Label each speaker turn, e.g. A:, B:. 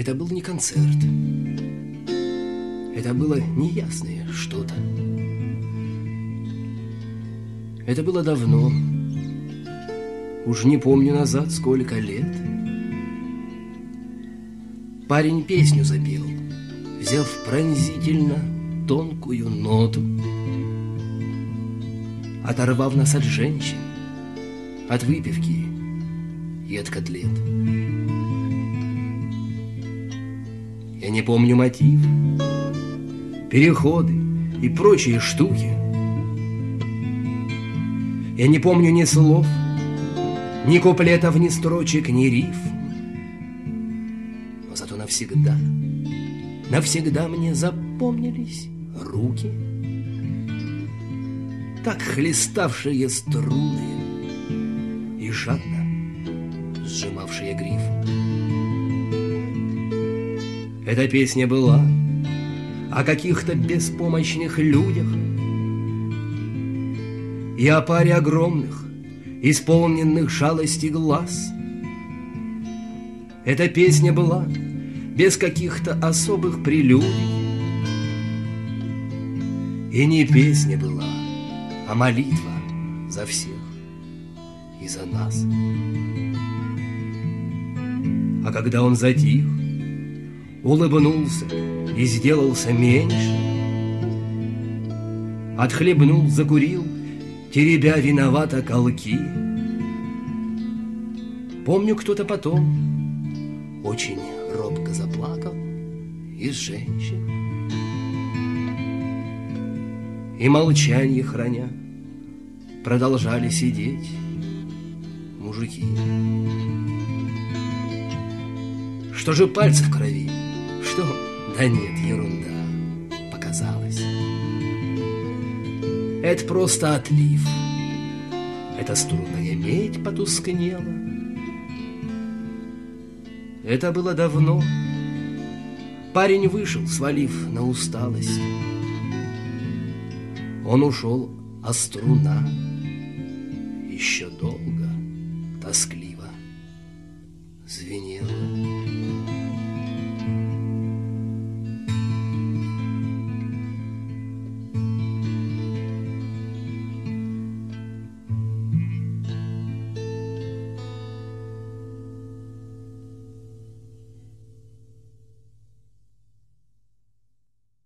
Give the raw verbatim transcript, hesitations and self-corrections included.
A: Это был не концерт. Это было неясное что-то. Это было давно. Уж не помню назад, сколько лет. Парень песню запел, взяв пронзительно тонкую ноту, оторвав нас от женщин, от выпивки и от котлет. Я не помню мотив, переходы и прочие штуки. Я не помню ни слов, ни куплетов, ни строчек, ни рифм. Но зато навсегда, навсегда мне запомнились руки, так хлеставшие струны и жадно сжимавшие гриф. Эта песня была о каких-то беспомощных людях и о паре огромных, исполненных шалости глаз. Эта песня была без каких-то особых прелюдий. И не песня была, а молитва за всех и за нас. А когда он затих, улыбнулся и сделался меньше, отхлебнул, закурил, теребя виновато колки. Помню, кто-то потом очень робко заплакал из женщин. И молчанье храня продолжали сидеть мужики. Что же пальцы в крови? Что? Да нет, ерунда, показалось. Это просто отлив. Эта струнная медь потускнела. Это было давно. Парень вышел, свалив на усталость. Он ушел, а струна еще долго, тоскливо звенела.